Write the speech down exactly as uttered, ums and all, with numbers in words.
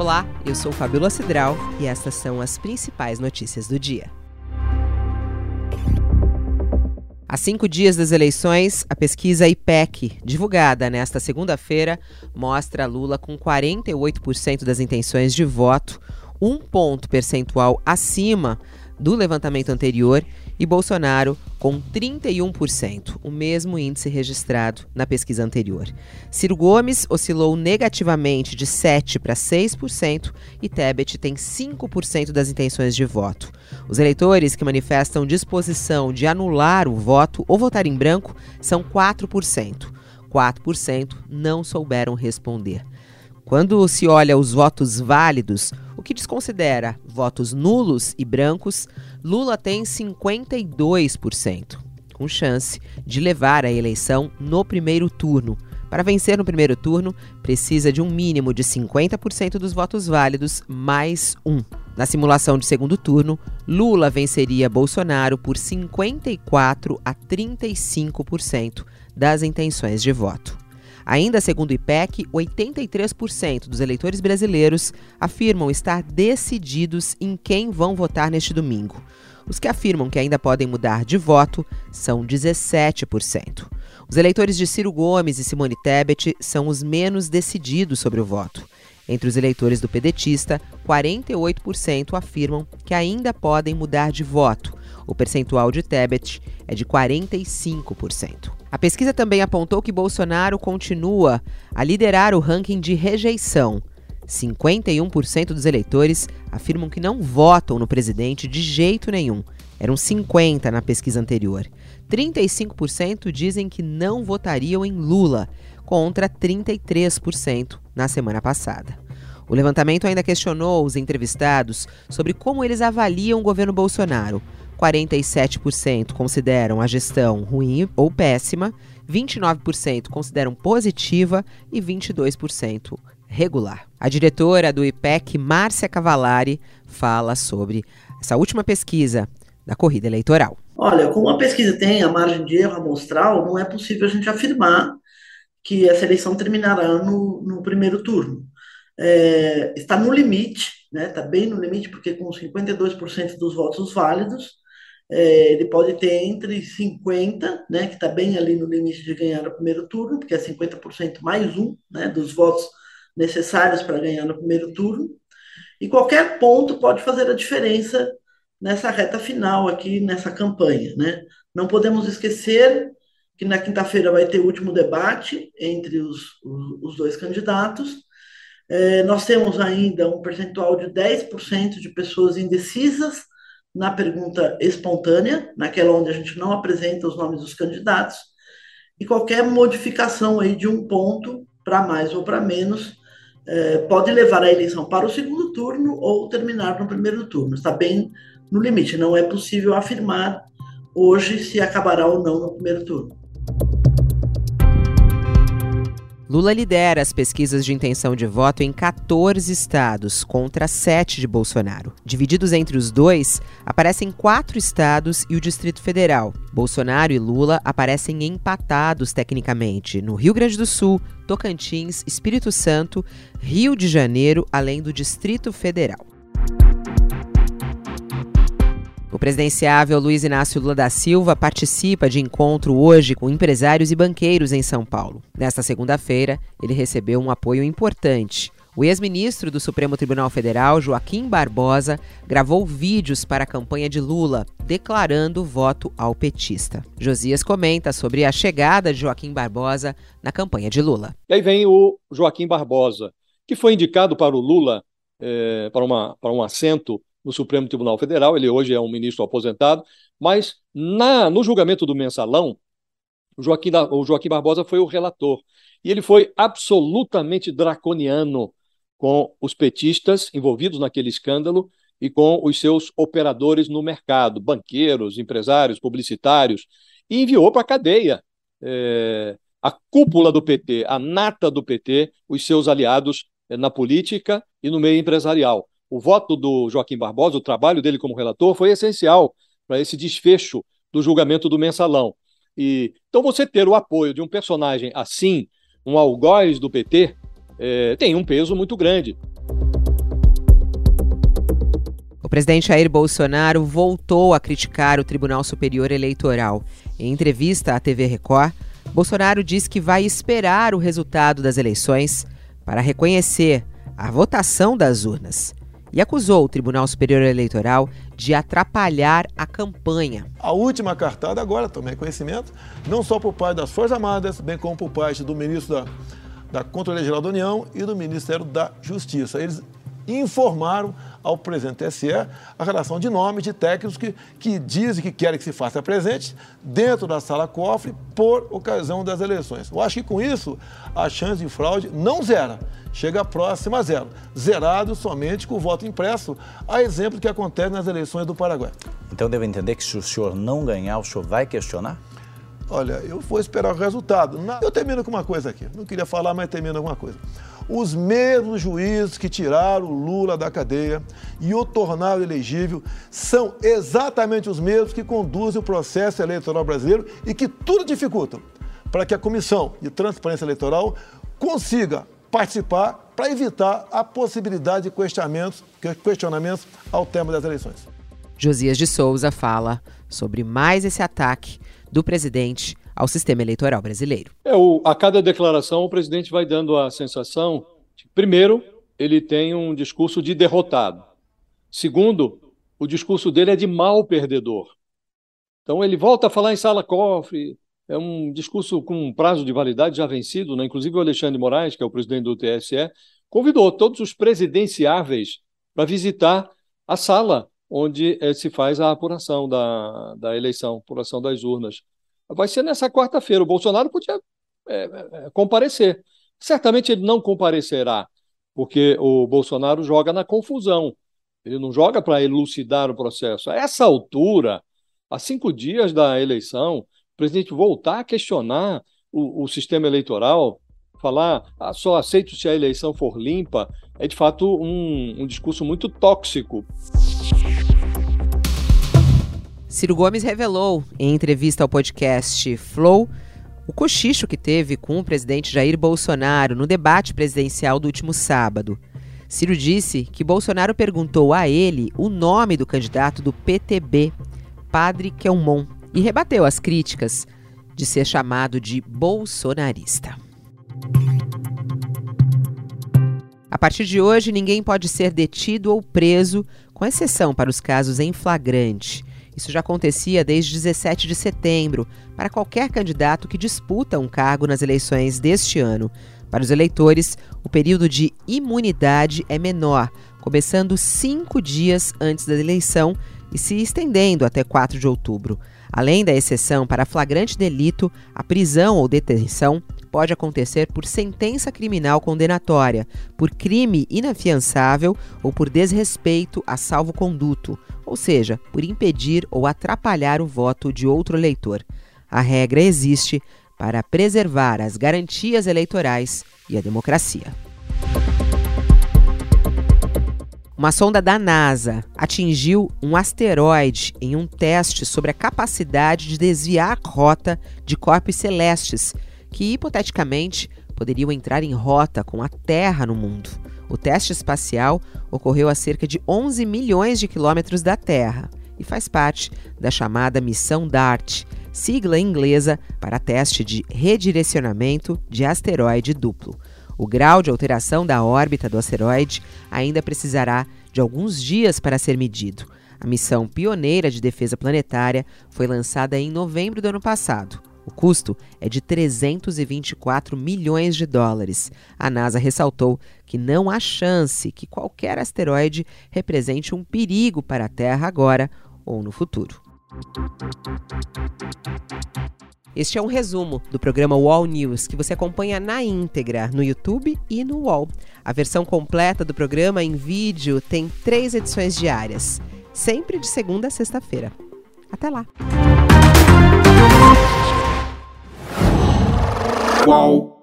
Olá, eu sou Fabíola Cidral e estas são as principais notícias do dia. Há cinco dias das eleições, a pesquisa I P E C, divulgada nesta segunda-feira, mostra Lula com quarenta e oito por cento das intenções de voto, um ponto percentual acima do levantamento anterior, e Bolsonaro com trinta e um por cento, o mesmo índice registrado na pesquisa anterior. Ciro Gomes oscilou negativamente de sete por cento para seis por cento e Tebet tem cinco por cento das intenções de voto. Os eleitores que manifestam disposição de anular o voto ou votar em branco são quatro por cento. quatro por cento não souberam responder. Quando se olha os votos válidos, o que desconsidera votos nulos e brancos, Lula tem cinquenta e dois por cento, com chance de levar a eleição no primeiro turno. Para vencer no primeiro turno, precisa de um mínimo de cinquenta por cento dos votos válidos mais um. Na simulação de segundo turno, Lula venceria Bolsonaro por cinquenta e quatro a trinta e cinco por cento das intenções de voto. Ainda segundo o I P E C, oitenta e três por cento dos eleitores brasileiros afirmam estar decididos em quem vão votar neste domingo. Os que afirmam que ainda podem mudar de voto são dezessete por cento. Os eleitores de Ciro Gomes e Simone Tebet são os menos decididos sobre o voto. Entre os eleitores do pedetista, quarenta e oito por cento afirmam que ainda podem mudar de voto. O percentual de Tebet é de quarenta e cinco por cento. A pesquisa também apontou que Bolsonaro continua a liderar o ranking de rejeição. cinquenta e um por cento dos eleitores afirmam que não votam no presidente de jeito nenhum. Eram cinquenta por cento na pesquisa anterior. trinta e cinco por cento dizem que não votariam em Lula, contra trinta e três por cento na semana passada. O levantamento ainda questionou os entrevistados sobre como eles avaliam o governo Bolsonaro. quarenta e sete por cento consideram a gestão ruim ou péssima, vinte e nove por cento consideram positiva e vinte e dois por cento regular. A diretora do I P E C, Márcia Cavallari, fala sobre essa última pesquisa da corrida eleitoral. Olha, como a pesquisa tem a margem de erro amostral, não é possível a gente afirmar que essa eleição terminará no, no primeiro turno. É, está no limite, né? Está bem no limite, porque com cinquenta e dois por cento dos votos válidos, é, ele pode ter entre cinquenta, né, que está bem ali no limite de ganhar no primeiro turno, porque é cinquenta por cento mais um, né, dos votos necessários para ganhar no primeiro turno, e qualquer ponto pode fazer a diferença nessa reta final aqui, nessa campanha, né? Não podemos esquecer que na quinta-feira vai ter o último debate entre os, os, os dois candidatos. É, nós temos ainda um percentual de dez por cento de pessoas indecisas na pergunta espontânea, naquela onde a gente não apresenta os nomes dos candidatos, e qualquer modificação aí de um ponto para mais ou para menos é, pode levar a eleição para o segundo turno ou terminar no primeiro turno. Está bem no limite, não é possível afirmar hoje se acabará ou não no primeiro turno. Lula lidera as pesquisas de intenção de voto em quatorze estados, contra sete de Bolsonaro. Divididos entre os dois, aparecem quatro estados e o Distrito Federal. Bolsonaro e Lula aparecem empatados tecnicamente no Rio Grande do Sul, Tocantins, Espírito Santo, Rio de Janeiro, além do Distrito Federal. O presidenciável Luiz Inácio Lula da Silva participa de encontro hoje com empresários e banqueiros em São Paulo. Nesta segunda-feira, ele recebeu um apoio importante. O ex-ministro do Supremo Tribunal Federal, Joaquim Barbosa, gravou vídeos para a campanha de Lula, declarando voto ao petista. Josias comenta sobre a chegada de Joaquim Barbosa na campanha de Lula. E aí vem o Joaquim Barbosa, que foi indicado para o Lula, é, para, uma, para um assento no Supremo Tribunal Federal. Ele hoje é um ministro aposentado, mas na, no julgamento do Mensalão, o Joaquim, o Joaquim Barbosa foi o relator, e ele foi absolutamente draconiano com os petistas envolvidos naquele escândalo e com os seus operadores no mercado, banqueiros, empresários, publicitários, e enviou para a cadeia é, a cúpula do P T, a nata do P T, os seus aliados é, na política e no meio empresarial. O voto do Joaquim Barbosa, o trabalho dele como relator, foi essencial para esse desfecho do julgamento do Mensalão. E, então, você ter o apoio de um personagem assim, um algoz do P T, é, tem um peso muito grande. presidente Jair Bolsonaro voltou a criticar o Tribunal Superior Eleitoral. Em entrevista à T V Record, Bolsonaro diz que vai esperar o resultado das eleições para reconhecer a votação das urnas e acusou o Tribunal Superior Eleitoral de atrapalhar a campanha. A última cartada agora, tomei conhecimento, não só por parte das Forças Armadas, bem como por parte do ministro da, da Controladoria Geral da União e do Ministério da Justiça. Eles informaram ao presidente do T S E a relação de nomes de técnicos que, que dizem que querem que se faça presente dentro da sala cofre por ocasião das eleições. Eu acho que com isso a chance de fraude não zera, chega próxima a zero. Zerado somente com o voto impresso, a exemplo do que acontece nas eleições do Paraguai. Então devo entender que se o senhor não ganhar, o senhor vai questionar? Olha, eu vou esperar o resultado. Eu termino com uma coisa aqui, não queria falar, mas termino com uma coisa. Os mesmos juízes que tiraram o Lula da cadeia e o tornaram elegível são exatamente os mesmos que conduzem o processo eleitoral brasileiro e que tudo dificultam para que a Comissão de Transparência Eleitoral consiga participar para evitar a possibilidade de questionamentos, questionamentos ao tema das eleições. Josias de Souza fala sobre mais esse ataque do presidente ao sistema eleitoral brasileiro. É, o, a cada declaração, o presidente vai dando a sensação de, primeiro, ele tem um discurso de derrotado. Segundo, o discurso dele é de mau perdedor. Então, ele volta a falar em sala cofre, é um discurso com um prazo de validade já vencido, né? Inclusive o Alexandre de Moraes, que é o presidente do T S E, convidou todos os presidenciáveis para visitar a sala onde eh, se faz a apuração da, da eleição, apuração das urnas. Vai ser nessa quarta-feira. O Bolsonaro podia é, é, comparecer. Certamente ele não comparecerá, porque o Bolsonaro joga na confusão. Ele não joga para elucidar o processo. A essa altura, a cinco dias da eleição, o presidente voltar a questionar o, o sistema eleitoral, falar ah, só aceito se a eleição for limpa, é de fato um, um discurso muito tóxico. Ciro Gomes revelou, em entrevista ao podcast Flow, o cochicho que teve com o presidente Jair Bolsonaro no debate presidencial do último sábado. Ciro disse que Bolsonaro perguntou a ele o nome do candidato do P T B, Padre Kelmon, e rebateu as críticas de ser chamado de bolsonarista. A partir de hoje, ninguém pode ser detido ou preso, com exceção para os casos em flagrante. Isso já acontecia desde dezessete de setembro, para qualquer candidato que disputa um cargo nas eleições deste ano. Para os eleitores, o período de imunidade é menor, começando cinco dias antes da eleição e se estendendo até quatro de outubro. Além da exceção para flagrante delito, a prisão ou detenção pode acontecer por sentença criminal condenatória, por crime inafiançável ou por desrespeito a salvo-conduto, ou seja, por impedir ou atrapalhar o voto de outro eleitor. A regra existe para preservar as garantias eleitorais e a democracia. Uma sonda da NASA atingiu um asteroide em um teste sobre a capacidade de desviar a rota de corpos celestes, que hipoteticamente poderiam entrar em rota com a Terra no mundo. O teste espacial ocorreu a cerca de onze milhões de quilômetros da Terra e faz parte da chamada Missão DART, sigla inglesa para teste de redirecionamento de asteroide duplo. O grau de alteração da órbita do asteroide ainda precisará de alguns dias para ser medido. A missão pioneira de defesa planetária foi lançada em novembro do ano passado. O custo é de trezentos e vinte e quatro milhões de dólares. A NASA ressaltou que não há chance que qualquer asteroide represente um perigo para a Terra agora ou no futuro. Este é um resumo do programa U O L News, que você acompanha na íntegra no YouTube e no U O L. A versão completa do programa em vídeo tem três edições diárias, sempre de segunda a sexta-feira. Até lá! Uau!